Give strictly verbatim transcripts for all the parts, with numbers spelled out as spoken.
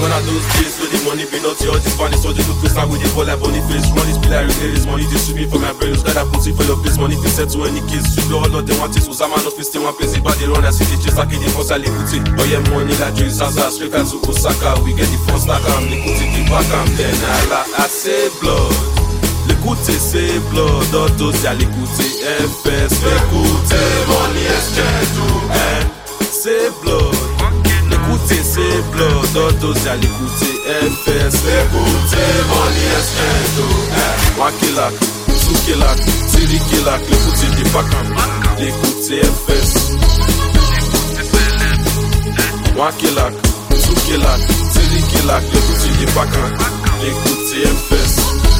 gone are those days where the money be not your this Spanish, so they look close now with the ball like Boniface. Money spill like this money they shoot me for my brains. Gotta put it for your place, money they set to any case. You know all of them want it, so some man of stay one place, but they run and see the chase like the first I put it. Oh yeah, money like Joey Zaza, straight to Osaka. We get the first like I'm the put it, the back and then I like I say blood. L'écoutez c'est blood, d'autres y'a l'écouter F S, l'écoutez money exchange, hein, c'est blood. L'écoutez c'est blood, d'autres y'a l'écouter F S, l'écoutez money exchange, hein. One killer, two killer, three killer, l'écoutez des bacans, l'écoutez F S. One killer, two killer, three killer, l'écoutez des bacans, l'écoutez F S.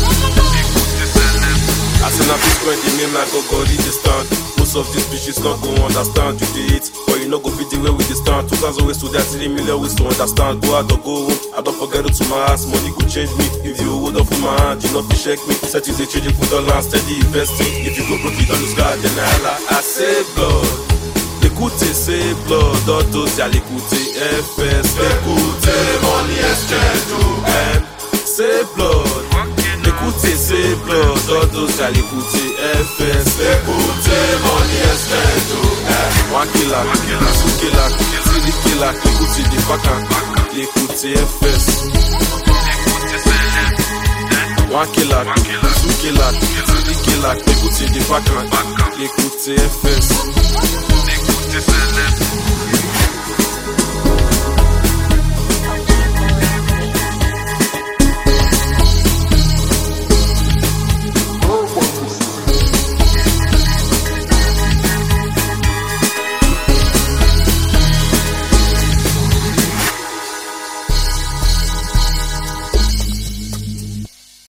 I seen a bitch when they name like go go lead the stand. Most of these bitches not go understand you did it, but you know go fit the way with the stand. Two thousand ways to that, three million ways to understand. Go out or go home, I don't forget it to my ass. Money go change me. If you hold up for my hand, you know fi check me. Set you the change, you put on land, steady investing. If you go broke it on the sky, then I like I say blood. L'écoutez c'est blood, d'autres y'a l'écoutez F S. L'écoutez money exchange, M, c'est blood. L'écoutez c'est blood, d'autres y'a l'écoutez F S. L'écoutez money exchange, one killer, two killer, three killer, l'écoutez des bacans, l'écoutez F S. One killer, two killer, three killer, l'écoutez des bacans, l'écoutez F S.